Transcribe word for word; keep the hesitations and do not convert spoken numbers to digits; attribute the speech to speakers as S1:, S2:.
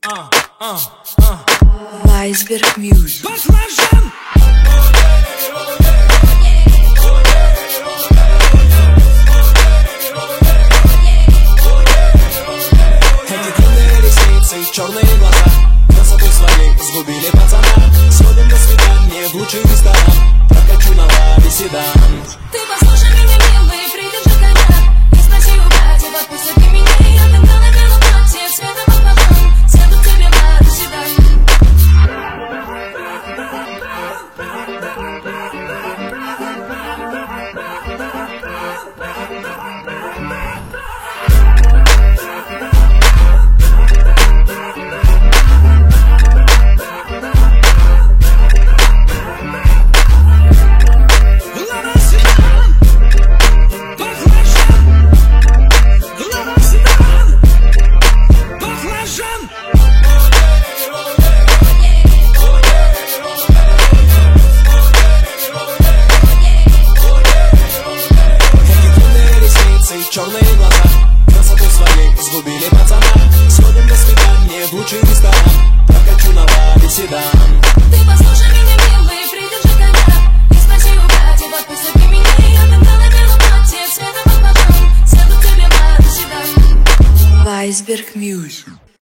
S1: Iceberg Music.
S2: Баклажан!
S3: Эти длинные ресницы и черные глаза красотой своей сгубили пацана. Сходим на свидание в лучший ресторан, прокачу на лаве седан.
S4: Ты послушай меня, милый, придержи коня. Не спроси у братьев, отпусти ты меня. Я тогда на белом платье цветом баклажан, сяду к тебе на седан.
S3: Черные глаза красотой своей сгубили пацана. Сходим на свидание в лучший ресторан, прокачу на лаве седан.
S4: Ты послушай меня, милый, придержи коня. Не спроси у братьев, отпусти ты меня. Я тогда на белом платье цветом баклажан, сяду к тебе на седан.
S1: Iceberg Music.